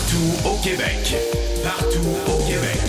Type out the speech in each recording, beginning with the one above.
Partout au Québec. Partout au Québec.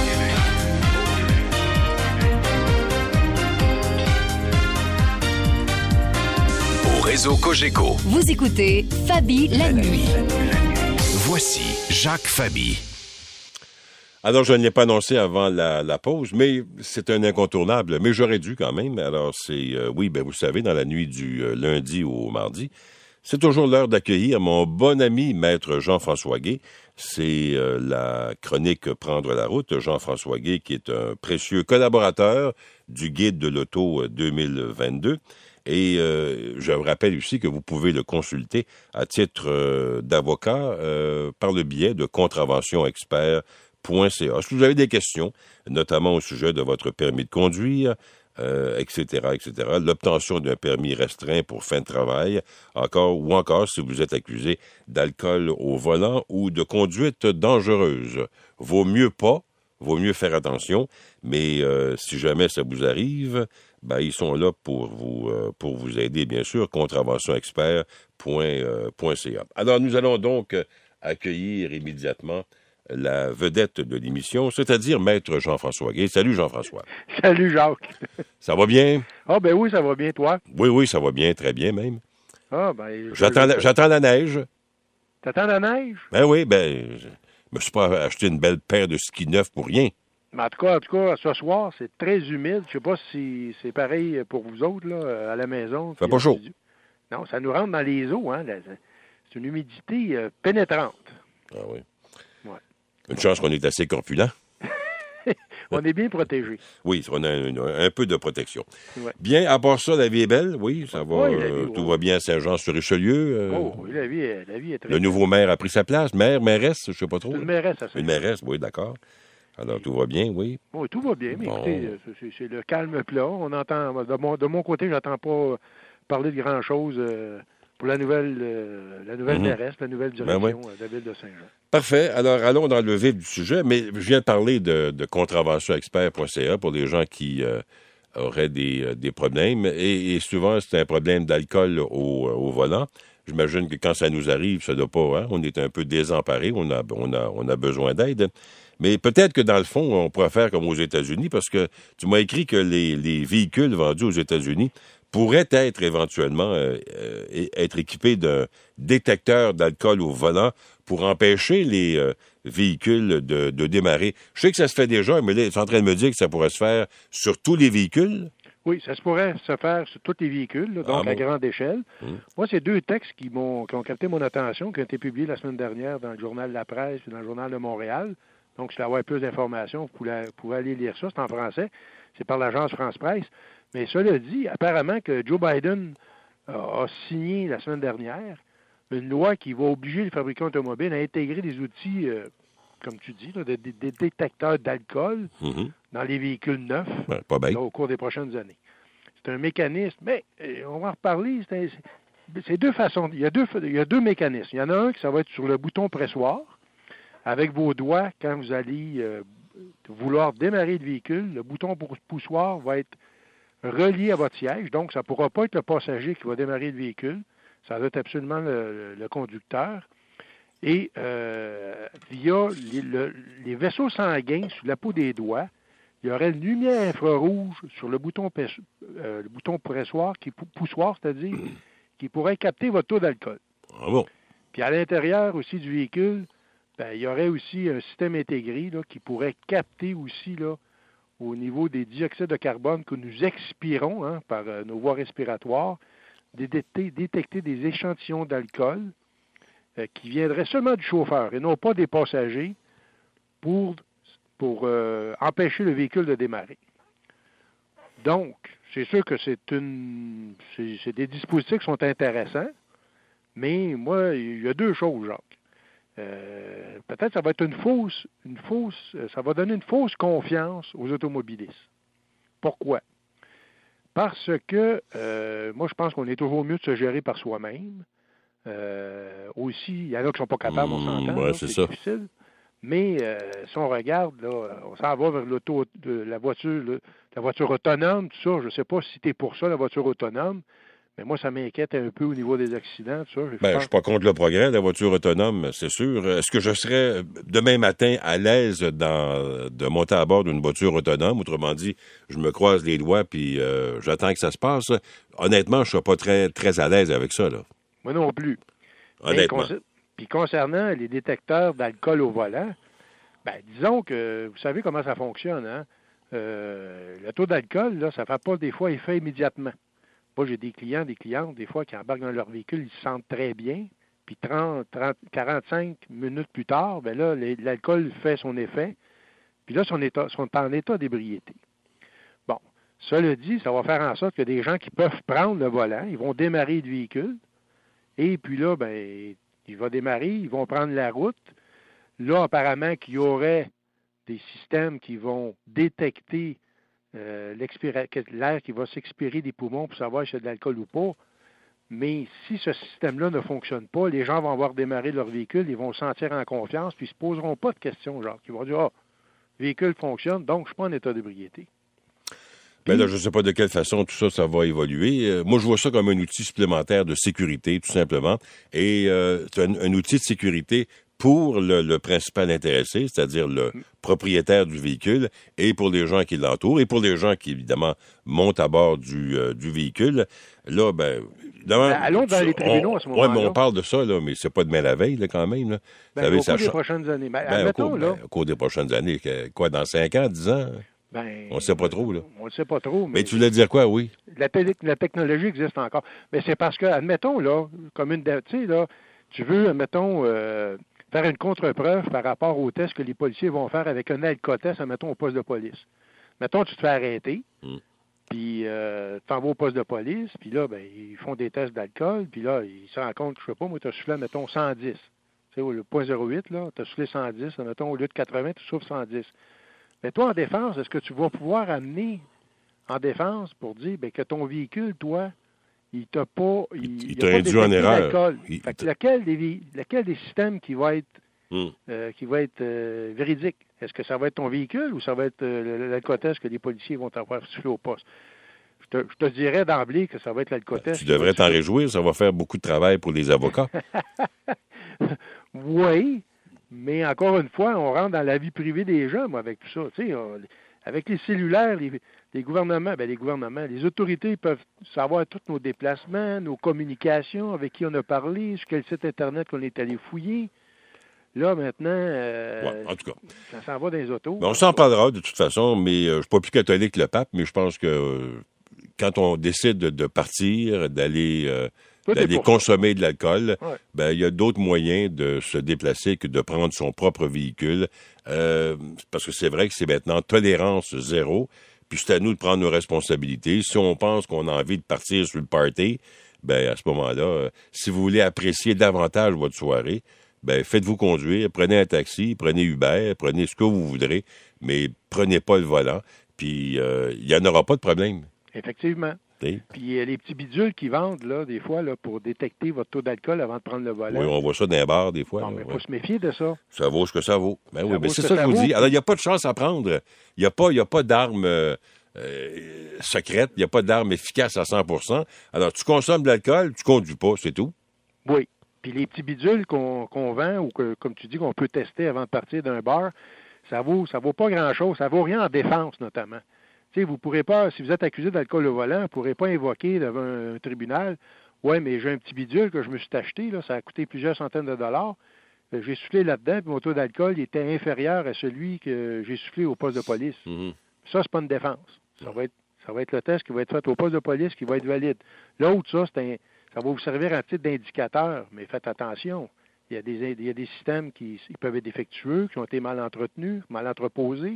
Au réseau Cogeco. Vous écoutez Fabi la nuit. Voici Jacques Fabi. Alors, je ne l'ai pas annoncé avant la pause, mais c'est un incontournable. Mais j'aurais dû quand même. Alors, vous savez, dans la nuit du lundi au mardi, c'est toujours l'heure d'accueillir mon bon ami, Maître Jean-François Guay. C'est la chronique Prendre la route. Jean-François Guay, qui est un précieux collaborateur du Guide de l'Auto 2022. Et je vous rappelle aussi que vous pouvez le consulter à titre d'avocat par le biais de contraventionexpert.ca. Si vous avez des questions, notamment au sujet de votre permis de conduire, etc., l'obtention d'un permis restreint pour fin de travail, ou encore si vous êtes accusé d'alcool au volant ou de conduite dangereuse. Vaut mieux faire attention, mais si jamais ça vous arrive, ils sont là pour vous aider, bien sûr, contraventionexpert.ca. Alors, nous allons donc accueillir immédiatement la vedette de l'émission, c'est-à-dire Maître Jean-François Guay. Salut, Jean-François. Salut, Jacques. Ça va bien? Ah, ben oui, ça va bien, toi? Oui, ça va bien, très bien même. Ah, ben... J'attends la neige. T'attends la neige? Ben oui, je me suis pas acheté une belle paire de skis neufs pour rien. Mais en tout cas, ce soir, c'est très humide. Je sais pas si c'est pareil pour vous autres, là, à la maison. Ça fait pas chaud. Non, ça nous rentre dans les os, hein. C'est une humidité pénétrante. Ah oui. Ouais. Une chance qu'on est assez corpulent. On est bien protégés. Oui, on a un peu de protection. Ouais. Bien, à part ça, la vie est belle, oui, ça va. Oui, tout va bien à Saint-Jean-sur-Richelieu. Oui, la vie est très Le nouveau maire a pris sa place. Mairesse, je sais pas trop. Une mairesse, ça. Une mairesse, oui, d'accord. Alors, tout va bien, oui. Oui, tout va bien, mais bon. Écoutez, c'est le calme plat. On entend, de mon côté, j'entends pas parler de grand-chose pour la nouvelle mairesse, la nouvelle direction de la ville de Saint-Jean. Parfait. Alors, allons dans le vif du sujet, mais je viens de parler de contraventionexpert.ca pour les gens qui auraient des problèmes. Et souvent, c'est un problème d'alcool au volant. J'imagine que quand ça nous arrive, ça doit pas, hein? On est un peu désemparés, on a besoin d'aide. Mais peut-être que dans le fond, on pourrait faire comme aux États-Unis, parce que tu m'as écrit que les véhicules vendus aux États-Unis pourraient être éventuellement être équipés d'un détecteur d'alcool au volant pour empêcher les véhicules de démarrer. Je sais que ça se fait déjà, mais là, ils sont en train de me dire que ça pourrait se faire sur tous les véhicules. Oui, ça se pourrait se faire sur tous les véhicules, là, donc à grande échelle. Moi, c'est deux textes qui ont capté mon attention, qui ont été publiés la semaine dernière dans le journal La Presse et dans le journal de Montréal. Donc, si vous voulez avoir plus d'informations, vous pouvez aller lire ça. C'est en français. C'est par l'agence France-Presse. Mais cela dit, apparemment que Joe Biden a signé la semaine dernière une loi qui va obliger les fabricants automobiles à intégrer des outils, comme tu dis, là, des détecteurs d'alcool dans les véhicules neufs au cours des prochaines années. C'est un mécanisme, mais on va en reparler. C'est deux façons. Il y a deux mécanismes. Il y en a un qui ça va être sur le bouton pressoir. Avec vos doigts, quand vous allez vouloir démarrer le véhicule, le bouton poussoir va être relié à votre siège. Donc, ça ne pourra pas être le passager qui va démarrer le véhicule. Ça va être absolument le conducteur. Et via les vaisseaux sanguins sur la peau des doigts, il y aurait une lumière infrarouge sur le bouton pressoir, poussoir, c'est-à-dire, qui pourrait capter votre taux d'alcool. Ah bon? Puis à l'intérieur aussi du véhicule, il y aurait aussi un système intégré là, qui pourrait capter aussi là, au niveau des dioxydes de carbone que nous expirons par nos voies respiratoires, détecter des échantillons d'alcool qui viendraient seulement du chauffeur et non pas des passagers pour empêcher le véhicule de démarrer. Donc, c'est sûr que c'est des dispositifs qui sont intéressants, mais moi, il y a deux choses, Jacques. Peut-être ça va être ça va donner une fausse confiance aux automobilistes. Pourquoi? Parce que moi, je pense qu'on est toujours mieux de se gérer par soi-même. Aussi, il y en a qui ne sont pas capables, on s'entend, c'est difficile. Mais si on regarde, là, on s'en va vers la voiture autonome, tout ça. Je ne sais pas si tu es pour ça, la voiture autonome, Mais moi, ça m'inquiète un peu au niveau des accidents, tout ça. Je suis pas contre le progrès de la voiture autonome, c'est sûr. Est-ce que je serais demain matin à l'aise de monter à bord d'une voiture autonome? Autrement dit, je me croise les doigts puis j'attends que ça se passe. Honnêtement, je suis pas très, très à l'aise avec ça, là. Moi non plus. Honnêtement. Puis concernant les détecteurs d'alcool au volant, disons que vous savez comment ça fonctionne, hein? Le taux d'alcool, là, ça ne fait pas des fois effet immédiatement. Moi, j'ai des clients, des clientes, des fois, qui embarquent dans leur véhicule, ils se sentent très bien, puis 45 minutes plus tard, là, l'alcool fait son effet, puis là, sont en état d'ébriété. Bon, cela dit, ça va faire en sorte que des gens qui peuvent prendre le volant, ils vont démarrer le véhicule, et puis là, il va démarrer, ils vont prendre la route. Là, apparemment, qu'il y aurait des systèmes qui vont détecter l'air qui va s'expirer des poumons pour savoir s'il y a de l'alcool ou pas. Mais si ce système-là ne fonctionne pas, les gens vont avoir démarré leur véhicule, ils vont se sentir en confiance, puis ils ne se poseront pas de questions, genre, ils vont dire, le véhicule fonctionne, donc je ne suis pas en état d'ébriété. Là, je ne sais pas de quelle façon tout ça va évoluer. Moi, je vois ça comme un outil supplémentaire de sécurité, tout simplement. Et c'est un outil de sécurité pour le principal intéressé, c'est-à-dire le propriétaire du véhicule, et pour les gens qui l'entourent, et pour les gens qui, évidemment, montent à bord du véhicule. Là, allons dans les tribunaux à ce moment-là. Oui, mais on parle de ça, là, mais c'est pas demain la veille, là, quand même. Là. Au cours des prochaines années. Au cours des prochaines années, quoi, dans 5 ans, 10 ans? On ne sait pas trop, là. On ne sait pas trop. Mais tu voulais dire quoi, oui? La technologie existe encore. Mais c'est parce que, admettons, là, comme tu sais, là, tu veux, admettons, faire une contre-preuve par rapport aux tests que les policiers vont faire avec un alcotest, admettons, au poste de police. Mettons, tu te fais arrêter, puis tu t'en vas au poste de police, puis là, ils font des tests d'alcool, puis là, ils se rendent compte que, je sais pas, moi, tu as soufflé, mettons, 110. Tu sais, le 0.08, là, tu as soufflé 110, mettons, au lieu de 80, tu souffles 110. Mais toi, en défense, est-ce que tu vas pouvoir amener en défense pour dire que ton véhicule, toi, il t'a pas... Il t'a induit en erreur. Fait que lequel des systèmes qui va être véridique? Est-ce que ça va être ton véhicule ou ça va être l'alcotest que les policiers vont t'avoir soufflé au poste? Je te dirais d'emblée que ça va être l'alcotest. Tu devrais t'en réjouir, ça va faire beaucoup de travail pour les avocats. Oui, mais encore une fois, on rentre dans la vie privée des gens, moi, avec tout ça. Tu sais, avec les cellulaires, les gouvernements, les autorités peuvent savoir tous nos déplacements, nos communications, avec qui on a parlé, sur quel site Internet qu'on est allé fouiller. Là, maintenant, en tout cas, ça s'en va dans les autos. On s'en parlera de toute façon, mais je ne suis pas plus catholique que le pape, mais je pense que quand on décide de partir, d'aller consommer de l'alcool, il y a d'autres moyens de se déplacer que de prendre son propre véhicule. Parce que c'est vrai que c'est maintenant tolérance zéro, puis c'est à nous de prendre nos responsabilités. Si on pense qu'on a envie de partir sur le party, à ce moment-là, si vous voulez apprécier davantage votre soirée, faites-vous conduire, prenez un taxi, prenez Uber, prenez ce que vous voudrez, mais prenez pas le volant, puis il n'y en aura pas de problème. Effectivement. Puis les petits bidules qui vendent, là, des fois, là, pour détecter votre taux d'alcool avant de prendre le volant. Oui, on voit ça dans les bars, des fois. Non, mais il faut se méfier de ça. Ça vaut ce que ça vaut. C'est ça que je vous dis. Alors, il n'y a pas de chance à prendre. Il n'y a pas d'arme secrète. Il n'y a pas d'arme efficace à 100%. Alors, tu consommes de l'alcool, tu conduis pas, c'est tout. Oui. Puis les petits bidules qu'on vend ou que, comme tu dis, qu'on peut tester avant de partir d'un bar, ça vaut pas grand-chose. Ça vaut rien en défense, notamment. Tu sais, vous pourrez pas, si vous êtes accusé d'alcool au volant, vous ne pourrez pas invoquer devant un tribunal. Ouais, mais j'ai un petit bidule que je me suis acheté, là, ça a coûté plusieurs centaines de dollars. J'ai soufflé là-dedans, puis mon taux d'alcool était inférieur à celui que j'ai soufflé au poste de police. Mm-hmm. Ça, c'est pas une défense. Ça va être le test qui va être fait au poste de police qui va être valide. L'autre, ça va vous servir à titre d'indicateur, mais faites attention. Il y a des systèmes qui peuvent être défectueux, qui ont été mal entretenus, mal entreposés.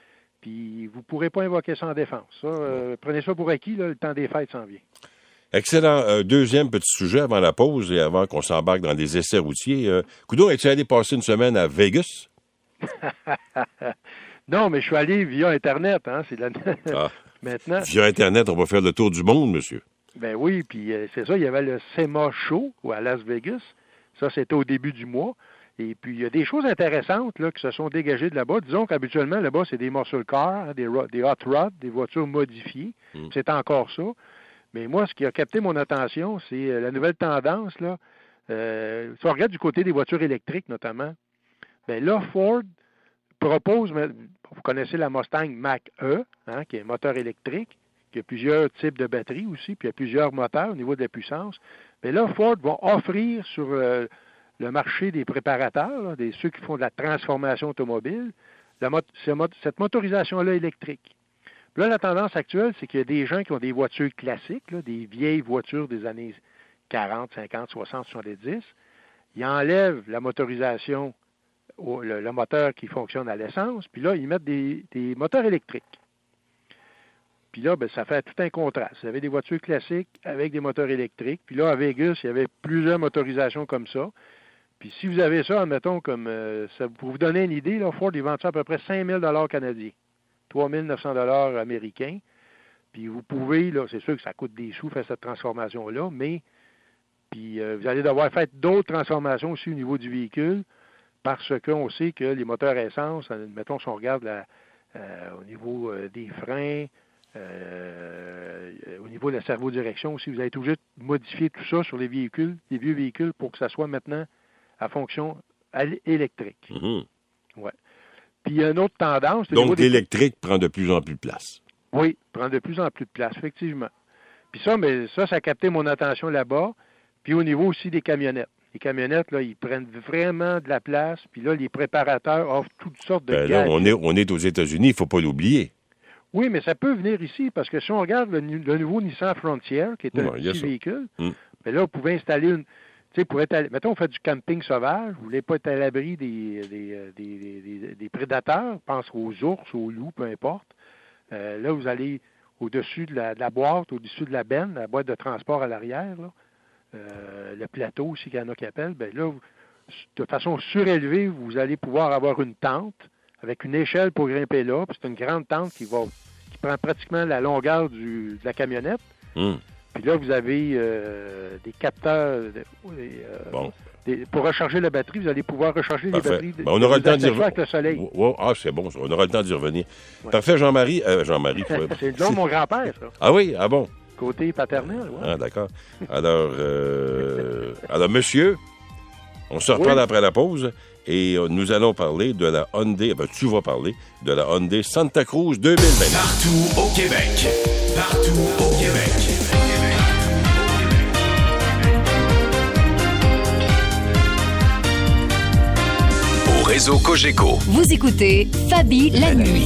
Puis vous ne pourrez pas invoquer ça en défense. Ça, prenez ça pour acquis, là, le temps des fêtes s'en vient. Excellent. Deuxième petit sujet avant la pause et avant qu'on s'embarque dans des essais routiers. Coudon, es-tu allé passer une semaine à Vegas? Non, mais je suis allé via Internet. Hein, maintenant. Via Internet, on va faire le tour du monde, monsieur. Ben oui, puis c'est ça, il y avait le SEMA Show à Las Vegas. Ça, c'était au début du mois. Et puis, il y a des choses intéressantes là, qui se sont dégagées de là-bas. Disons qu'habituellement, là-bas, c'est des muscle cars, des hot rods, des voitures modifiées. C'est encore ça. Mais moi, ce qui a capté mon attention, c'est la nouvelle tendance, là. Si on regarde du côté des voitures électriques, notamment, bien là, Ford propose, vous connaissez la Mustang Mach-E, hein, qui est un moteur électrique, qui a plusieurs types de batteries aussi, puis il y a plusieurs moteurs au niveau de la puissance. Mais là, Ford va offrir sur le marché des préparateurs, là, ceux qui font de la transformation automobile, cette motorisation-là électrique. Puis là, la tendance actuelle, c'est qu'il y a des gens qui ont des voitures classiques, là, des vieilles voitures des années 40, 50, 60, 70. Ils enlèvent la motorisation, le moteur qui fonctionne à l'essence, puis là, ils mettent des moteurs électriques. Puis là, ça fait tout un contraste. Vous avez des voitures classiques avec des moteurs électriques. Puis là, à Vegas, il y avait plusieurs motorisations comme ça. Puis si vous avez ça, admettons, comme ça, pour vous donner une idée, là, Ford, ils vendent ça à peu près 5 000 canadiens. 3 900 $ américains. Puis vous pouvez, là, c'est sûr que ça coûte des sous faire cette transformation-là, mais puis vous allez devoir faire d'autres transformations aussi au niveau du véhicule, parce qu'on sait que les moteurs à essence, mettons si on regarde au niveau des freins, au niveau de la servo-direction aussi, vous allez être obligé de modifier tout ça sur les véhicules, les vieux véhicules, pour que ça soit maintenant à fonction électrique. Mm-hmm. Ouais. Puis il y a une autre tendance. Donc l'électrique prend de plus en plus de place. Oui, prend de plus en plus de place, effectivement. Puis ça a capté mon attention là-bas. Puis au niveau aussi des camionnettes. Les camionnettes, là, ils prennent vraiment de la place. Puis là, les préparateurs offrent toutes sortes de là, on est aux États-Unis, il ne faut pas l'oublier. Oui, mais ça peut venir ici, parce que si on regarde le nouveau Nissan Frontier, qui est un petit véhicule, bien là, vous pouvez installer une... Tu sais, mettons, on fait du camping sauvage, vous ne voulez pas être à l'abri des prédateurs, pense aux ours, aux loups, peu importe. Là, vous allez au-dessus de la boîte, au-dessus de la benne, la boîte de transport à l'arrière, là. Le plateau aussi qu'il y en a qui appellent, bien là, de façon surélevée, vous allez pouvoir avoir une tente avec une échelle pour grimper là. Puis c'est une grande tente qui prend pratiquement la longueur de la camionnette. Puis là, vous avez des capteurs pour recharger la batterie. Vous allez pouvoir recharger les batteries on aura le temps d'y revenir avec le soleil. C'est bon, on aura le temps d'y revenir. Ouais. Parfait, Jean-Marie. C'est le nom de mon grand-père, ça. Ah oui? Ah bon? Côté paternel, oui. Ah, d'accord. Alors, monsieur, on se reparle après la pause et nous allons parler de la Hyundai, tu vas parler de la Hyundai Santa Cruz 2020. Partout au Québec. Partout au Québec. Au réseau Cogeco. Vous écoutez Fabi la nuit.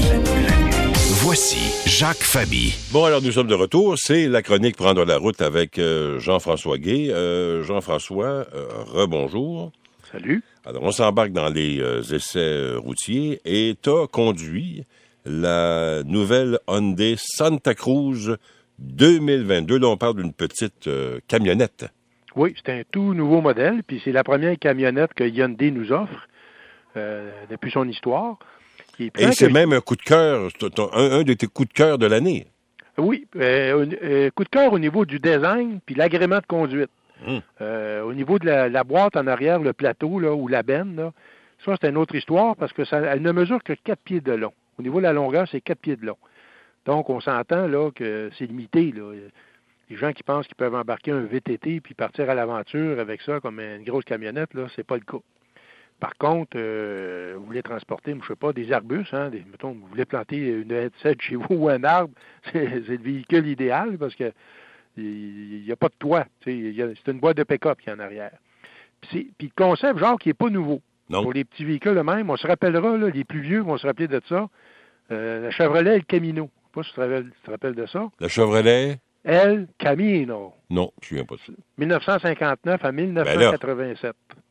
Voici Jacques Fabi. Bon, alors nous sommes de retour. C'est la chronique Prendre la route avec Jean-François Guay. Jean-François, rebonjour. Salut. Alors, on s'embarque dans les essais routiers et tu as conduit la nouvelle Hyundai Santa Cruz 2022. Là, on parle d'une petite camionnette. Oui, c'est un tout nouveau modèle, puis c'est la première camionnette que Hyundai nous offre depuis son histoire. Et c'est même un coup de cœur, un de tes coups de cœur de l'année. Oui, coup de cœur au niveau du design puis l'agrément de conduite. Au niveau de la boîte en arrière, le plateau là, ou la benne, là, ça c'est une autre histoire parce que elle ne mesure que 4 pieds de long. Au niveau de la longueur, c'est 4 pieds de long. Donc on s'entend là que c'est limité. Là. Les gens qui pensent qu'ils peuvent embarquer un VTT puis partir à l'aventure avec ça comme une grosse camionnette, là, c'est pas le cas. Par contre, vous voulez transporter, je ne sais pas, des arbustes, hein, mettons, vous voulez planter une haie de cèdre chez vous ou un arbre, c'est le véhicule idéal parce que il n'y a pas de toit. C'est une boîte de pick-up qui est en arrière. Puis le concept, genre, qui n'est pas nouveau. Non. Pour les petits véhicules eux-mêmes, on se rappellera, là, les plus vieux vont se rappeler de ça. La Chevrolet El Camino. Je ne sais pas si tu te rappelles de ça. La Chevrolet? El Camino. Non, je ne me souviens pas de ça. 1959 à 1987.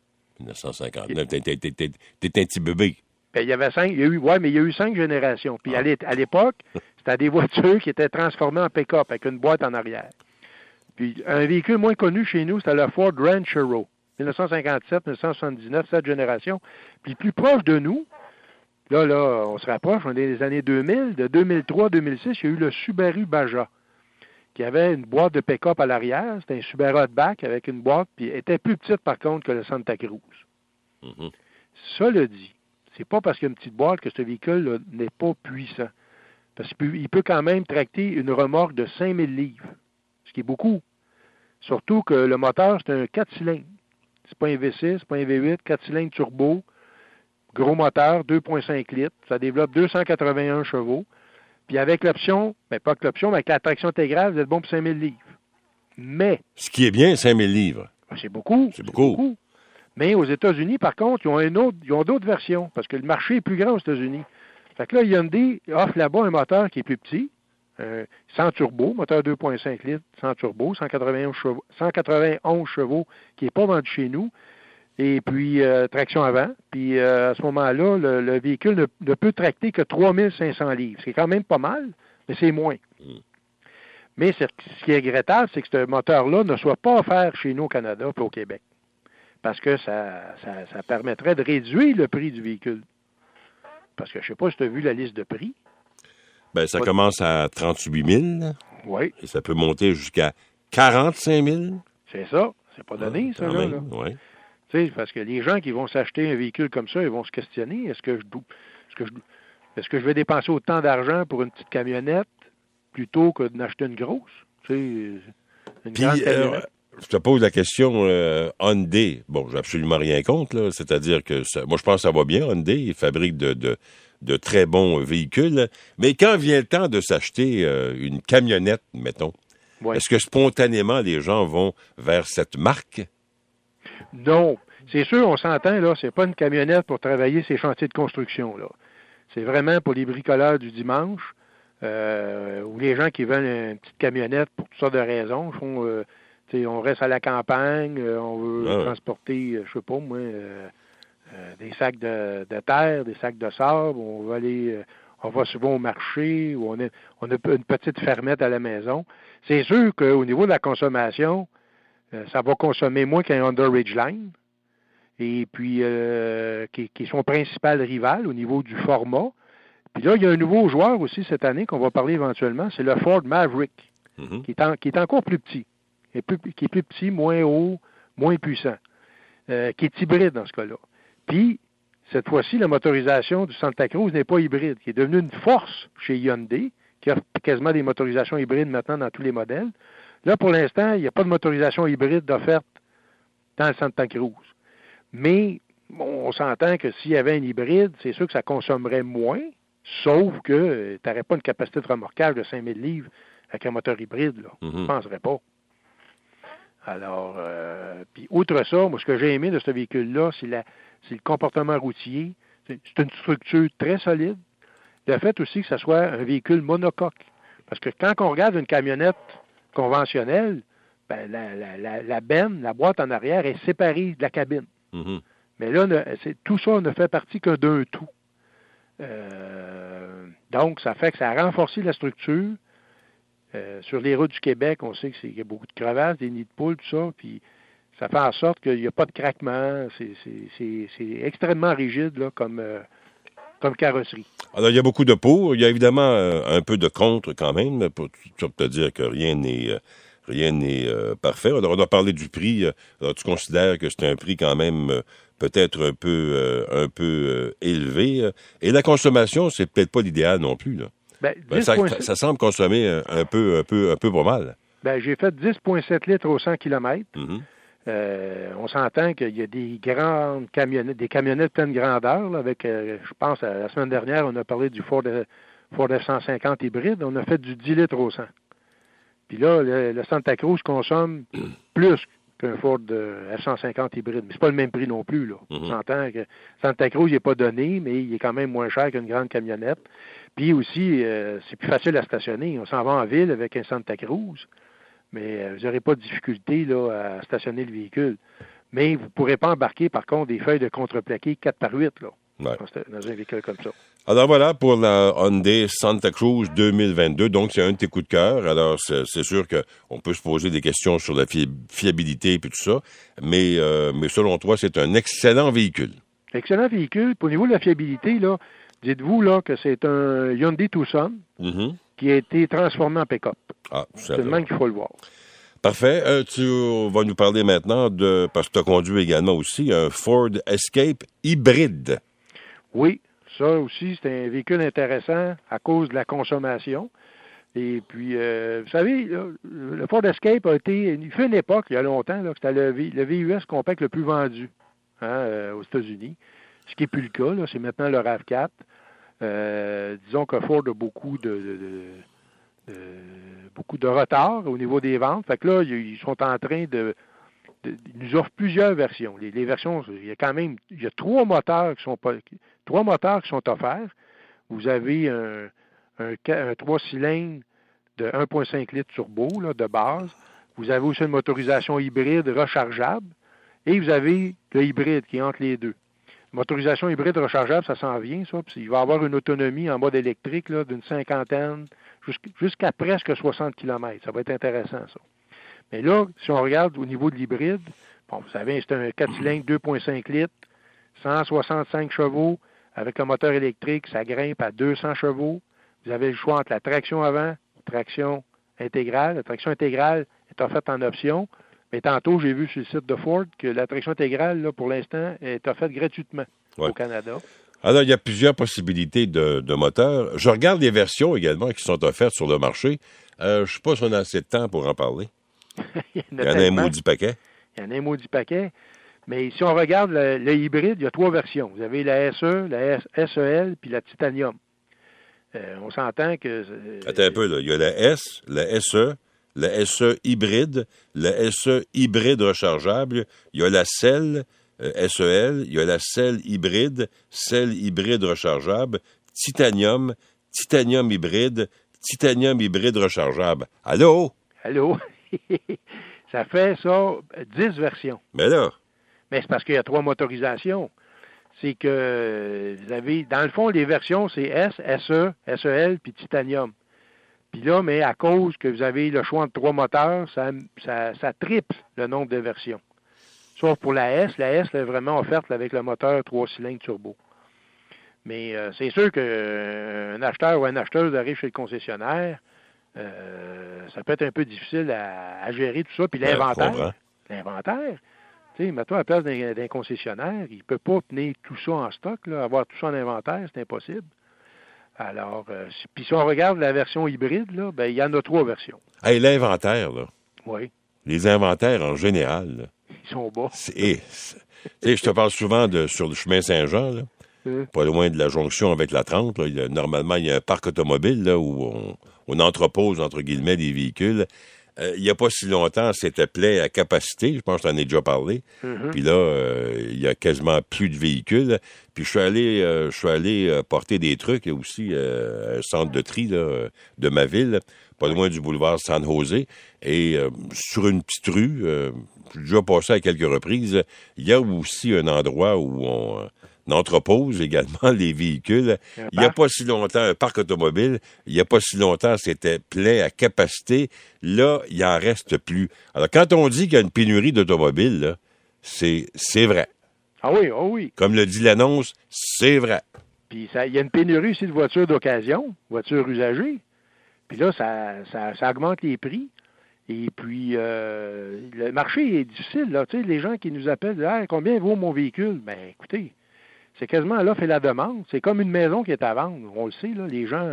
1959, t'es un petit bébé. Ben, il y avait 5, il y a eu 5 générations. Puis à l'époque, c'était des voitures qui étaient transformées en pick-up avec une boîte en arrière. Puis un véhicule moins connu chez nous, c'était le Ford Ranchero. 1957, 1979, cette génération. Puis plus proche de nous, là, on se rapproche, on est des années 2000, de 2003-2006, il y a eu le Subaru Baja, qui avait une boîte de pick-up à l'arrière. C'était un Subaru Outback avec une boîte, puis elle était plus petite, par contre, que le Santa Cruz. Mm-hmm. Ça le dit. C'est pas parce qu'il y a une petite boîte que ce véhicule n'est pas puissant. Parce qu'il peut quand même tracter une remorque de 5000 livres, ce qui est beaucoup. Surtout que le moteur, c'est un 4 cylindres. C'est pas un V6, c'est pas un V8, 4 cylindres turbo, gros moteur, 2,5 litres. Ça développe 281 chevaux. Puis avec l'option, pas que l'option, mais avec la traction intégrale, vous êtes bon pour 5000 livres. Mais... Ce qui est bien, 5000 livres. C'est beaucoup. C'est beaucoup. Mais aux États-Unis, par contre, ils ont d'autres versions, parce que le marché est plus grand aux États-Unis. Fait que là, Hyundai offre là-bas un moteur qui est plus petit, sans turbo, moteur 2,5 litres, sans turbo, 191 chevaux, qui n'est pas vendu chez nous, et puis traction avant. Puis à ce moment-là, le véhicule ne peut tracter que 3500 livres. C'est quand même pas mal, mais c'est moins. Mais ce qui est regrettable, c'est que ce moteur-là ne soit pas offert chez nous au Canada et au Québec. Parce que ça permettrait de réduire le prix du véhicule. Parce que je ne sais pas si tu as vu la liste de prix. Ben, ça commence à 38 000. Oui. Et ça peut monter jusqu'à 45 000. C'est ça. C'est pas donné, ça, là. Oui. Tu sais, parce que les gens qui vont s'acheter un véhicule comme ça, ils vont se questionner. Est-ce que je vais dépenser autant d'argent pour une petite camionnette plutôt que d'acheter une grosse? Tu sais, une grande camionnette. Je te pose la question Hyundai. Bon, j'ai absolument rien contre, là. C'est-à-dire que moi, je pense que ça va bien, Hyundai. Ils fabriquent de très bons véhicules. Mais quand vient le temps de s'acheter une camionnette, mettons, est-ce que spontanément les gens vont vers cette marque? Non. C'est sûr, on s'entend, là, c'est pas une camionnette pour travailler ces chantiers de construction, là. C'est vraiment pour les bricoleurs du dimanche, ou les gens qui veulent une petite camionnette pour toutes sortes de raisons. On reste à la campagne, on veut transporter, je sais pas moi, des sacs de terre, des sacs de sable, on va souvent au marché, ou on a une petite fermette à la maison. C'est sûr qu'au niveau de la consommation, ça va consommer moins qu'un Honda Ridgeline, et puis qui est son principal rival au niveau du format. Puis là, il y a un nouveau joueur aussi cette année qu'on va parler éventuellement, c'est le Ford Maverick, qui est encore plus petit. Qui est plus petit, moins haut, moins puissant, qui est hybride dans ce cas-là. Puis, cette fois-ci, la motorisation du Santa Cruz n'est pas hybride, qui est devenue une force chez Hyundai, qui a quasiment des motorisations hybrides maintenant dans tous les modèles. Là, pour l'instant, il n'y a pas de motorisation hybride d'offerte dans le Santa Cruz. Mais, on s'entend que s'il y avait un hybride, c'est sûr que ça consommerait moins, sauf que tu n'aurais pas une capacité de remorquage de 5000 livres avec un moteur hybride, là. Je ne penserais pas. Alors, puis outre ça, moi, ce que j'ai aimé de ce véhicule-là, c'est le comportement routier. C'est une structure très solide. Le fait aussi que ce soit un véhicule monocoque. Parce que quand on regarde une camionnette conventionnelle, ben, la benne, la boîte en arrière est séparée de la cabine. Mais là, tout ça ne fait partie que d'un tout. Donc, ça fait que ça a renforcé la structure. Sur les routes du Québec, on sait qu'il y a beaucoup de crevasses, des nids de poules, tout ça, puis ça fait en sorte qu'il n'y a pas de craquement. C'est extrêmement rigide là, comme carrosserie. Alors, il y a beaucoup de pour. Il y a évidemment un peu de contre quand même, pour te dire que rien n'est parfait. Alors, on a parlé du prix. Alors, tu considères que c'est un prix quand même peut-être un peu élevé. Et la consommation, c'est peut-être pas l'idéal non plus, là. Ça semble consommer un peu pas mal. Ben, j'ai fait 10,7 litres au 100 km. On s'entend qu'il y a des grandes camionnettes, des camionnettes pleine grandeur, là, avec, je pense, la semaine dernière, on a parlé du Ford F-150 hybride. On a fait du 10 litres au 100. Puis là, le Santa Cruz consomme plus qu'un Ford F-150 hybride. Mais c'est pas le même prix non plus, là. On s'entend que Santa Cruz, il n'est pas donné, mais il est quand même moins cher qu'une grande camionnette. Puis aussi, c'est plus facile à stationner. On s'en va en ville avec un Santa Cruz, mais vous n'aurez pas de difficulté là, à stationner le véhicule. Mais vous ne pourrez pas embarquer, par contre, des feuilles de contreplaqué 4x8 là, dans un véhicule comme ça. Alors voilà pour la Hyundai Santa Cruz 2022. Donc, c'est un de tes coups de cœur. Alors, c'est sûr qu'on peut se poser des questions sur la fiabilité et tout ça, mais selon toi, c'est un excellent véhicule. Excellent véhicule. Au niveau de la fiabilité, là, dites-vous là, que c'est un Hyundai Tucson qui a été transformé en pick-up. C'est le même qu'il faut le voir. Parfait. Tu vas nous parler maintenant parce que tu as conduit également aussi un Ford Escape hybride. Oui, ça aussi, c'est un véhicule intéressant à cause de la consommation. Et puis, vous savez, là, le Ford Escape il fait une époque, il y a longtemps, là, que c'était le VUS compact le plus vendu aux États-Unis. Ce qui n'est plus le cas, là, c'est maintenant le RAV4. Disons que Ford a beaucoup de retard au niveau des ventes. Fait que là, ils sont en train ils nous offrent plusieurs versions. Les versions, il y a trois moteurs qui sont offerts. Vous avez un 3 cylindres de 1,5 litres turbo là, de base. Vous avez aussi une motorisation hybride rechargeable. Et vous avez le hybride qui est entre les deux. Motorisation hybride rechargeable, ça s'en vient, ça. Puis il va avoir une autonomie en mode électrique là, d'une 50aine jusqu'à presque 60 km. Ça va être intéressant, ça. Mais là, si on regarde au niveau de l'hybride, bon, vous savez, c'est un 4 cylindres 2,5 litres, 165 chevaux. Avec le moteur électrique, ça grimpe à 200 chevaux. Vous avez le choix entre la traction avant, traction intégrale. La traction intégrale est offerte en option. Mais tantôt, j'ai vu sur le site de Ford que la traction intégrale, là, pour l'instant, est offerte gratuitement au Canada. Alors, il y a plusieurs possibilités de moteurs. Je regarde les versions également qui sont offertes sur le marché. Je ne sais pas si on a assez de temps pour en parler. Il y en a un maudit paquet. Il y en a un maudit paquet. Mais si on regarde le hybride, il y a trois versions. Vous avez la SE, la SEL, puis la Titanium. On s'entend que... Attends un peu, là. Il y a la S, la SE, la SE hybride, la SE hybride rechargeable. Il y a la SEL, SEL. Il y a la SEL hybride rechargeable. Titanium, Titanium hybride rechargeable. Allô? Allô? Ça fait ça 10 versions. Mais là... Mais c'est parce qu'il y a trois motorisations. C'est que vous avez, dans le fond, les versions, c'est S, SE, SEL, puis Titanium. Puis là, mais à cause que vous avez le choix entre trois moteurs, ça triple le nombre de versions. Sauf pour la S est vraiment offerte avec le moteur 3 cylindres turbo. Mais c'est sûr qu'un acheteur ou une acheteuse arrive chez le concessionnaire, ça peut être un peu difficile à gérer tout ça. Puis l'inventaire, tu sais, mets-toi à la place d'un concessionnaire, il ne peut pas tenir tout ça en stock, là, avoir tout ça en inventaire, c'est impossible. Alors, puis si on regarde la version hybride, là, ben il y en a trois versions. Hey, l'inventaire, là. Oui. Les inventaires en général, là. Ils sont bas. Tu sais, je te parle souvent sur le chemin Saint-Jean, là. Pas loin de la jonction avec la 30, là, normalement, il y a un parc automobile là, où on entrepose, entre guillemets, des véhicules. Il n'y a pas si longtemps, c'était plein à capacité. Je pense que je t'en ai déjà parlé. Puis là, il y a quasiment plus de véhicules. Puis je suis allé porter des trucs. Il y a aussi un centre de tri là, de ma ville, pas loin du boulevard San José. Et sur une petite rue, j'ai déjà passé à quelques reprises, il y a aussi un endroit où on entrepose également les véhicules. Il n'y a pas si longtemps, un parc automobile, il n'y a pas si longtemps, c'était plein à capacité. Là, il n'en reste plus. Alors, quand on dit qu'il y a une pénurie d'automobiles, là, c'est vrai. Ah oui, ah oui. Comme le dit l'annonce, c'est vrai. Puis il y a une pénurie aussi de voitures d'occasion, voitures usagées. Puis là, ça augmente les prix. Et puis, le marché est difficile, là. Tu sais, les gens qui nous appellent, hey, combien vaut mon véhicule? Ben, écoutez, c'est quasiment l'offre et la demande. C'est comme une maison qui est à vendre. On le sait, là, les gens,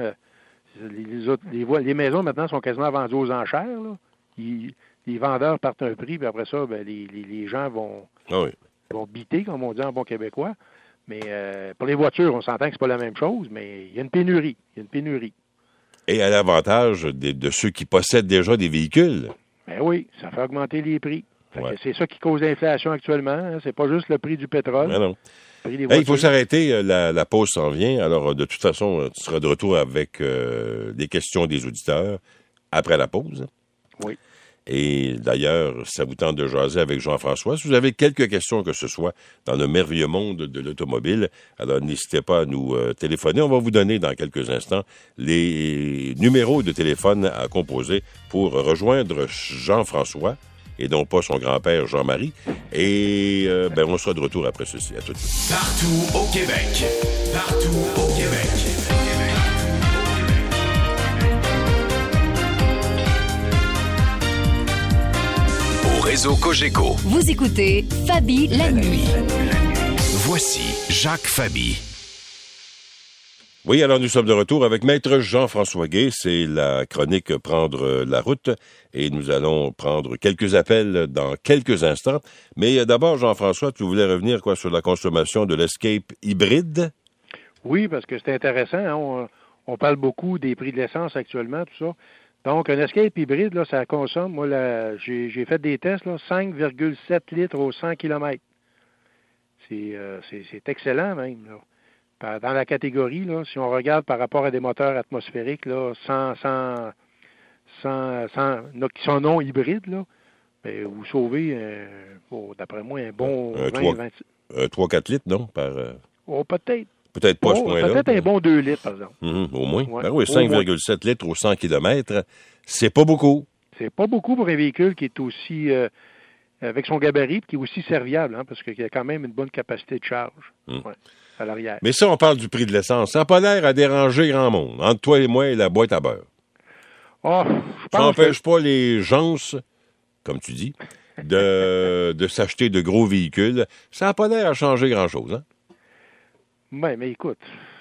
les maisons maintenant sont quasiment vendues aux enchères, là. Les vendeurs partent un prix, puis après ça, ben, les gens vont biter, comme on dit en bon québécois. Mais pour les voitures, on s'entend que c'est pas la même chose, mais il y a une pénurie. Et à l'avantage de ceux qui possèdent déjà des véhicules. Ben oui, ça fait augmenter les prix. C'est ça qui cause l'inflation actuellement. Hein. C'est pas juste le prix du pétrole. Ben non. Il faut s'arrêter. La pause s'en vient. Alors, de toute façon, tu seras de retour avec des questions des auditeurs après la pause. Oui. Et d'ailleurs, ça vous tente de jaser avec Jean-François. Si vous avez quelques questions que ce soit dans le merveilleux monde de l'automobile, alors n'hésitez pas à nous téléphoner. On va vous donner dans quelques instants les numéros de téléphone à composer pour rejoindre Jean-François et non pas son grand-père Jean-Marie. Et on sera de retour après ceci. À tout de suite. Partout au Québec. Réseau Cogeco. Vous écoutez Fabi la nuit. Voici Jacques Fabi. Oui, alors nous sommes de retour avec Maître Jean-François Guay. C'est la chronique Prendre la route et nous allons prendre quelques appels dans quelques instants. Mais d'abord, Jean-François, tu voulais revenir sur la consommation de l'Escape hybride? Oui, parce que c'est intéressant. Hein? On parle beaucoup des prix de l'essence actuellement, tout ça. Donc, un Escape hybride, là, ça consomme, moi, j'ai fait des tests, là, 5,7 litres au 100 km. C'est excellent même, là. Dans la catégorie, là, si on regarde par rapport à des moteurs atmosphériques, là, qui sont non hybrides, là, bien, vous sauvez, d'après moi, un bon 3-4 litres, non? Peut-être. Peut-être pas à ce point-là. Peut-être un bon 2 litres, par exemple. Au moins. Ouais, oui, 5,7 litres au 100 km, c'est pas beaucoup. C'est pas beaucoup pour un véhicule qui est aussi, avec son gabarit, qui est aussi serviable, hein, parce qu'il y a quand même une bonne capacité de charge. Ouais. À l'arrière. Mais ça, on parle du prix de l'essence. Ça n'a pas l'air à déranger grand monde, entre toi et moi et la boîte à beurre. Oh, ça n'empêche pas les gens, comme tu dis, de s'acheter de gros véhicules. Ça n'a pas l'air à changer grand-chose, hein? Oui, mais écoute,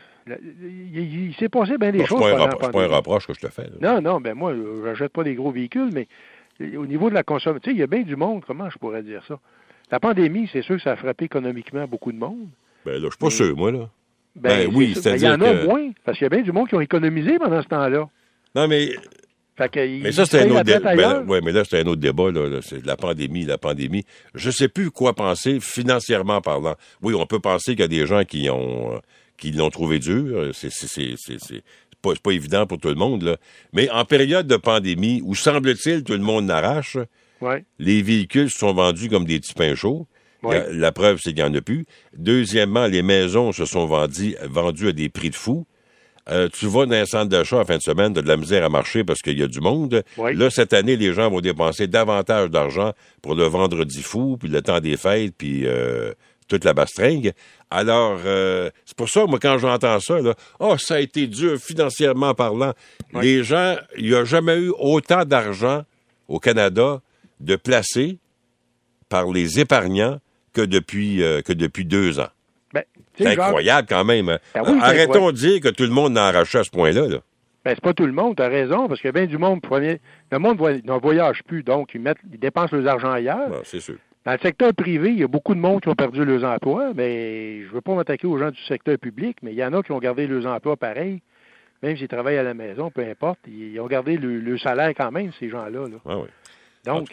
il s'est passé bien des choses. C'est pas un reproche que je te fais. Là. Non, ben moi, je n'achète pas des gros véhicules, mais au niveau de la consommation, tu sais, il y a bien du monde, comment je pourrais dire ça? La pandémie, c'est sûr que ça a frappé économiquement beaucoup de monde. Ben là, je suis pas sûr, moi, là. Oui, c'est-à-dire il y en a moins, parce qu'il y a bien du monde qui ont économisé pendant ce temps-là. Non, mais... mais ça, c'est un autre débat. Oui, mais là, c'est un autre débat, là. C'est la pandémie. Je ne sais plus quoi penser, financièrement parlant. Oui, on peut penser qu'il y a des gens qui l'ont trouvé dur. C'est pas évident pour tout le monde, là. Mais en période de pandémie, où semble-t-il tout le monde n'arrache, les véhicules sont vendus comme des petits pains chauds. Ouais. La preuve, c'est qu'il n'y en a plus. Deuxièmement, les maisons se sont vendues à des prix de fou. Tu vas dans un centre d'achat en fin de semaine, tu as de la misère à marcher parce qu'il y a du monde. Oui. Là, cette année, les gens vont dépenser davantage d'argent pour le vendredi fou, puis le temps des fêtes, puis toute la bastringue. Alors, c'est pour ça, moi, quand j'entends ça, là, ça a été dur financièrement parlant. Oui. Les gens, il n'y a jamais eu autant d'argent au Canada de placer par les épargnants que depuis 2 ans. C'est incroyable quand même. Arrêtons de dire que tout le monde n'a arraché à ce point-là. Là. C'est pas tout le monde, tu as raison, parce qu'il y a bien du monde. Le monde ne voyage plus, donc ils dépensent leur argent ailleurs. Non, c'est sûr. Dans le secteur privé, il y a beaucoup de monde qui ont perdu leurs emplois, mais je ne veux pas m'attaquer aux gens du secteur public, mais il y en a qui ont gardé leurs emplois pareil. Même s'ils travaillent à la maison, peu importe, ils ont gardé le salaire quand même, ces gens-là. Là. Ah oui. Donc,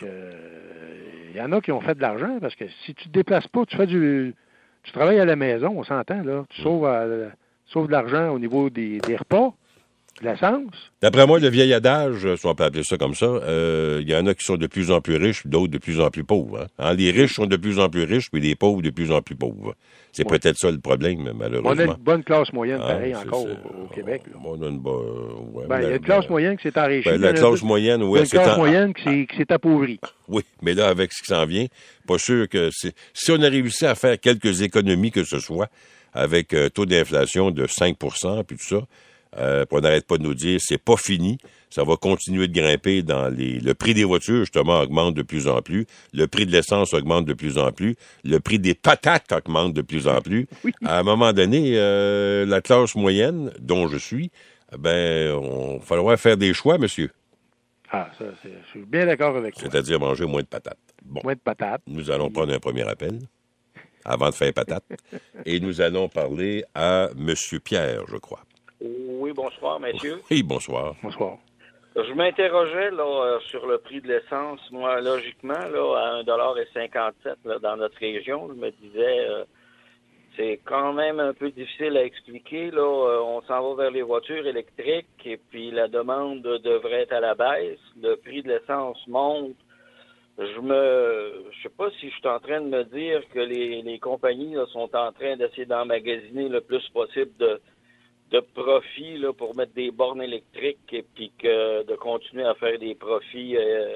il y en a qui ont fait de l'argent, parce que si tu ne te déplaces pas, tu travailles à la maison, on s'entend, là. Tu sauves de l'argent au niveau des repas, de l'essence. D'après moi, le vieil adage, si on peut appeler ça comme ça, il y en a qui sont de plus en plus riches, d'autres de plus en plus pauvres. Hein? Les riches sont de plus en plus riches, puis les pauvres de plus en plus pauvres. C'est peut-être ça le problème, malheureusement. On a une bonne classe moyenne, pareil, encore au Québec. Là. On a une bonne... il y a une classe moyenne qui s'est enrichie. La classe moyenne, oui. Il y a une classe moyenne qui s'est appauvrie. Oui, mais là, avec ce qui s'en vient, pas sûr que... Si on a réussi à faire quelques économies que ce soit, avec taux d'inflation de 5 % puis tout ça, on n'arrête pas de nous dire c'est pas fini, ça va continuer de grimper le prix des voitures, justement, augmente de plus en plus, le prix de l'essence augmente de plus en plus, le prix des patates augmente de plus en plus. Oui. À un moment donné, la classe moyenne, dont je suis, on va falloir faire des choix, monsieur. Ah, ça, je suis bien d'accord avec toi. C'est-à-dire manger moins de patates. Bon. Moins de patates. Nous allons prendre un premier appel avant de faire patates. Et nous allons parler à monsieur Pierre, je crois. Oui, bonsoir, messieurs. Oui, bonsoir. Bonsoir. Je m'interrogeais là sur le prix de l'essence. Moi, logiquement, là, à 1,57 $ dans notre région, je me disais, c'est quand même un peu difficile à expliquer. Là, on s'en va vers les voitures électriques et puis la demande devrait être à la baisse. Le prix de l'essence monte. Je sais pas si je suis en train de me dire que les compagnies là, sont en train d'essayer d'emmagasiner le plus possible de profit là, pour mettre des bornes électriques et puis de continuer à faire des profits.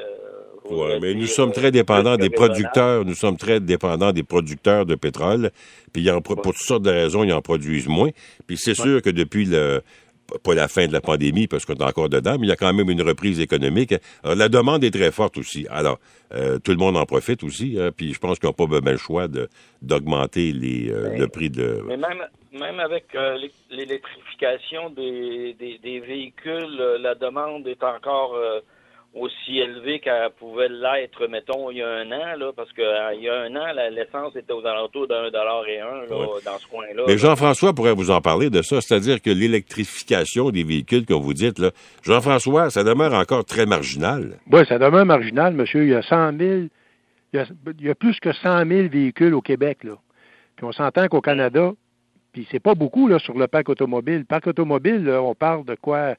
Oui, mais nous sommes très dépendants des producteurs. Nous sommes très dépendants des producteurs de pétrole. Puis pour toutes sortes de raisons, ils en produisent moins. Puis c'est sûr que depuis pas la fin de la pandémie, parce qu'on est encore dedans, mais il y a quand même une reprise économique. Alors, la demande est très forte aussi. Alors, tout le monde en profite aussi. Puis je pense qu'ils n'ont pas bien le choix d'augmenter le prix de... Mais même avec l'électrification des véhicules, la demande est encore aussi élevée qu'elle pouvait l'être, mettons, il y a un an, là, parce que il y a un an, l'essence était aux alentours de 1,01 $ dans ce coin-là. Mais Jean-François pourrait vous en parler de ça, c'est-à-dire que l'électrification des véhicules, comme vous dites, là, Jean-François, ça demeure encore très marginal. Oui, ça demeure marginal, monsieur. Il y a 100 000, il y a plus que 100 000 véhicules au Québec, là. Puis on s'entend qu'au Canada, puis c'est pas beaucoup, là, sur le parc automobile. Le parc automobile, là, on parle de quoi?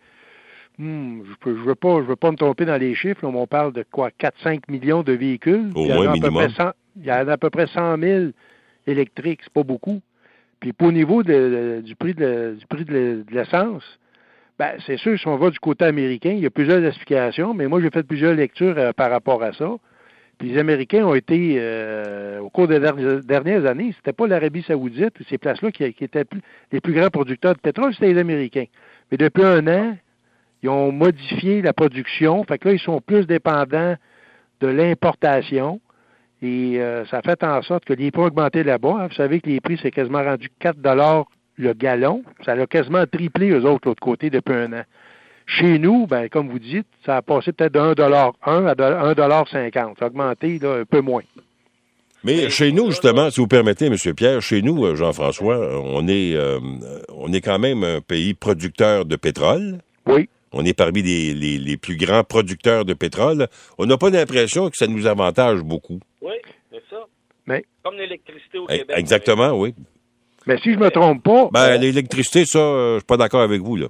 Je veux pas me tromper dans les chiffres, là, mais on parle de quoi? 4-5 millions de véhicules. Au moins minimum. Il y en a à peu près 100 000 électriques, c'est pas beaucoup. Puis au niveau du prix de l'essence, ben, c'est sûr, si on va du côté américain, il y a plusieurs explications, mais moi, j'ai fait plusieurs lectures par rapport à ça. Puis les Américains ont été, au cours des dernières années, c'était pas l'Arabie Saoudite, ces places-là qui étaient les plus grands producteurs de pétrole, c'était les Américains. Mais depuis un an, ils ont modifié la production, fait que là, ils sont plus dépendants de l'importation. Et ça a fait en sorte que les prix ont augmenté là-bas. Hein. Vous savez que les prix, c'est quasiment rendu 4 $ le gallon. Ça a quasiment triplé, eux autres, de l'autre côté, depuis un an. Chez nous, ben, comme vous dites, ça a passé peut-être de 1,1 $ à 1,50 $. Ça a augmenté là, un peu moins. Mais chez nous, justement, si vous permettez, M. Pierre, chez nous, Jean-François, on est quand même un pays producteur de pétrole. Oui. On est parmi les plus grands producteurs de pétrole. On n'a pas l'impression que ça nous avantage beaucoup. Oui, c'est ça. Mais, comme l'électricité au Québec. Exactement, oui. Mais si je me trompe pas... l'électricité, ça, je suis pas d'accord avec vous, là.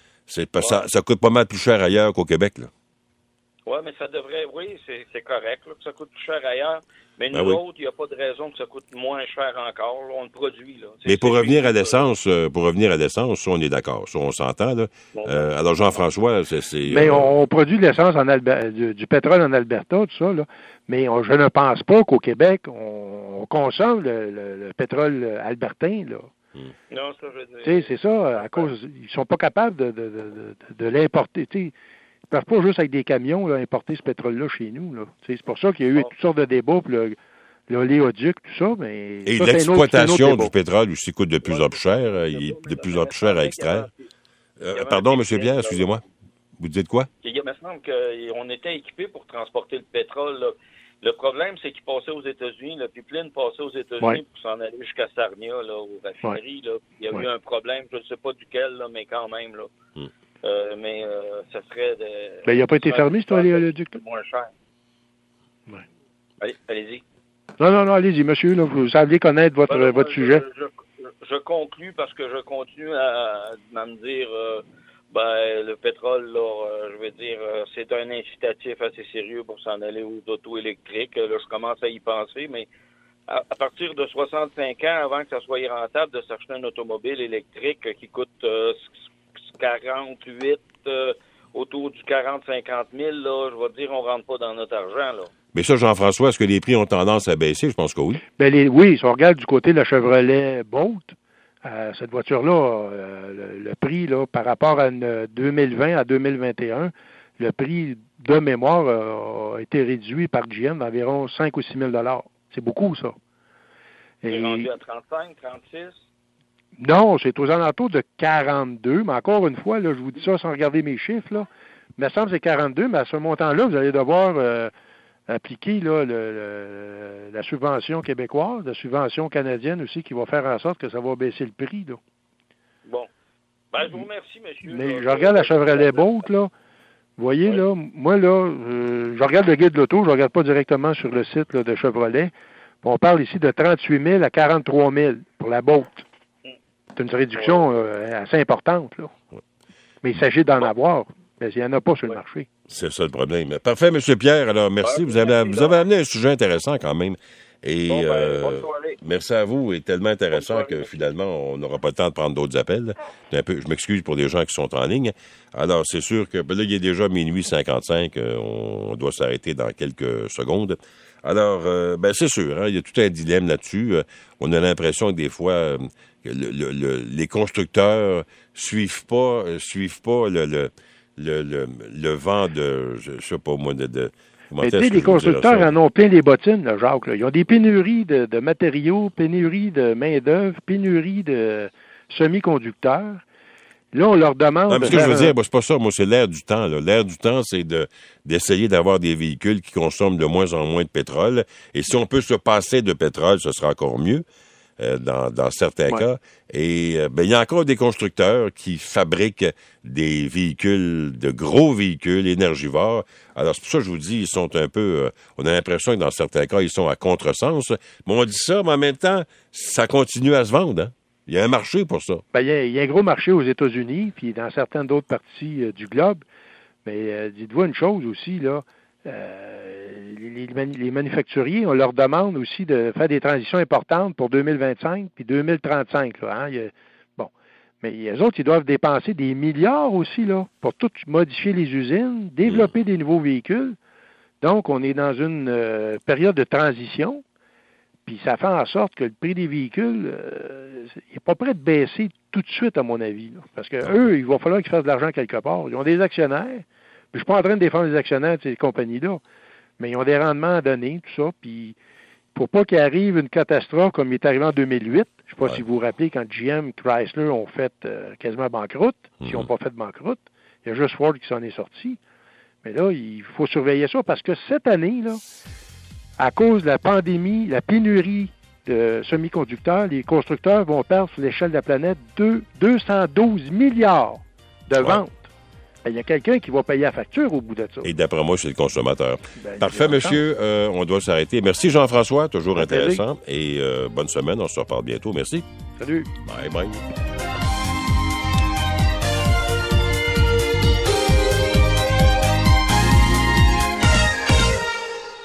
Ça coûte pas mal plus cher ailleurs qu'au Québec, là. Oui, mais ça devrait... Oui, c'est correct, là, que ça coûte plus cher ailleurs. Mais nous autres, il n'y a pas de raison que ça coûte moins cher encore. Là, on le produit, là. Mais pour revenir à l'essence, ça, on est d'accord. Ça, on s'entend, là. Alors, Jean-François, c'est... Mais on produit de l'essence du pétrole en Alberta, tout ça, là. Mais je ne pense pas qu'au Québec, on consomme le pétrole albertain, là. Non, ça, je veux dire... Tu sais, c'est ça, à cause... Ils sont pas capables de l'importer, tu sais. Ils ne peuvent pas juste avec des camions là, importer ce pétrole-là chez nous. Là. C'est pour ça qu'il y a eu toutes sortes de débats pour l'oléoduc, tout ça. Mais et ça, l'exploitation du pétrole aussi coûte de plus en plus cher. Il est de plus en plus cher à extraire. Pardon, M. Pierre, excusez-moi. Vous dites quoi? Il me semble qu'on était équipés pour transporter le pétrole. Là. Le problème, c'est qu'il passait aux États-Unis. Le pipeline passait aux États-Unis pour s'en aller jusqu'à Sarnia, là, aux raffineries. Là. Il y a eu un problème, je ne sais pas duquel, là, mais quand même. Là. Mais ça serait de... Ben, il n'a pas été fermé, ce oléoduc? Moins cher. Ouais. Allez-y. Non, allez-y, monsieur. Là, vous savez connaître votre sujet. Je conclus parce que je continue à me dire... le pétrole, là, je veux dire, c'est un incitatif assez sérieux pour s'en aller aux autos électriques. Là, je commence à y penser, mais à partir de 65 ans, avant que ça soit rentable de s'acheter un automobile électrique qui coûte 48, autour du 40-50 000, là, je vais dire, on rentre pas dans notre argent, là. Mais ça, Jean-François, est-ce que les prix ont tendance à baisser? Je pense que oui. Oui, si on regarde du côté de la Chevrolet Bolt, cette voiture-là, le prix, là, par rapport à 2020 à 2021, le prix de mémoire a été réduit par GM d'environ 5 ou 6 000 $. C'est beaucoup, ça. C'est rendu à 35, 36? Non, c'est aux alentours de 42, mais encore une fois, là, je vous dis ça sans regarder mes chiffres, là. Il me semble que c'est 42, mais à ce montant-là, vous allez devoir appliquer là, la subvention québécoise, la subvention canadienne aussi, qui va faire en sorte que ça va baisser le prix, là. Bon. Je vous remercie, monsieur. Mais je regarde la Chevrolet Bolt, là. Vous voyez, là, moi, là, je regarde le guide de l'auto, je ne regarde pas directement sur le site là, de Chevrolet. On parle ici de 38 000 à 43 000 pour la Bolt. C'est une réduction assez importante, là. Mais il s'agit d'en avoir, mais il n'y en a pas sur le marché. C'est ça le problème. Parfait, M. Pierre. Alors, merci. Vous avez amené un sujet intéressant quand même. Et merci à vous. Et tellement intéressant que finalement, on n'aura pas le temps de prendre d'autres appels. Je m'excuse pour les gens qui sont en ligne. Alors, c'est sûr que là, il est déjà minuit 55. On doit s'arrêter dans quelques secondes. Alors, c'est sûr, hein, il y a tout un dilemme là-dessus. On a l'impression que des fois, que les constructeurs suivent pas le vent de, je sais pas moi, mais tu sais, les constructeurs en ont plein les bottines, là, Jacques. Là. Ils ont des pénuries de matériaux, pénuries de main-d'œuvre, pénuries de semi-conducteurs. Là, on leur demande... Non, mais ce que je veux dire, c'est pas ça. Moi, c'est l'air du temps. Là. L'air du temps, c'est d'essayer d'avoir des véhicules qui consomment de moins en moins de pétrole. Et si on peut se passer de pétrole, ce sera encore mieux. Dans certains cas. Et il y a encore des constructeurs qui fabriquent des véhicules, de gros véhicules énergivores. Alors, c'est pour ça que je vous dis, ils sont un peu... on a l'impression que dans certains cas, ils sont à contresens. Mais on dit ça, mais en même temps, ça continue à se vendre. Hein? Il y a un marché pour ça. Il y a un gros marché aux États-Unis, puis dans certaines d'autres parties du globe. Mais dites-vous une chose aussi, là... les manufacturiers, on leur demande aussi de faire des transitions importantes pour 2025 puis 2035. Là, hein? Mais les autres, ils doivent dépenser des milliards aussi là pour tout modifier les usines, développer des nouveaux véhicules. Donc, on est dans une période de transition, puis ça fait en sorte que le prix des véhicules n'est pas prêt de baisser tout de suite, à mon avis. Là, parce que eux, il va falloir qu'ils fassent de l'argent quelque part. Ils ont des actionnaires. Je ne suis pas en train de défendre les actionnaires de ces compagnies-là, mais ils ont des rendements à donner, tout ça, puis pour pas qu'il arrive une catastrophe comme il est arrivé en 2008, je ne sais pas si vous vous rappelez, quand GM, Chrysler ont fait quasiment banqueroute, s'ils n'ont pas fait de banqueroute, il y a juste Ford qui s'en est sorti. Mais là, il faut surveiller ça, parce que cette année, là, à cause de la pandémie, la pénurie de semi-conducteurs, les constructeurs vont perdre sur l'échelle de la planète 212 milliards de ventes. Il y a quelqu'un qui va payer la facture au bout de ça. Et d'après moi, c'est le consommateur. Parfait, monsieur. On doit s'arrêter. Merci, Jean-François. Toujours intéressant. Et bonne semaine. On se reparle bientôt. Merci. Salut. Bye, bye.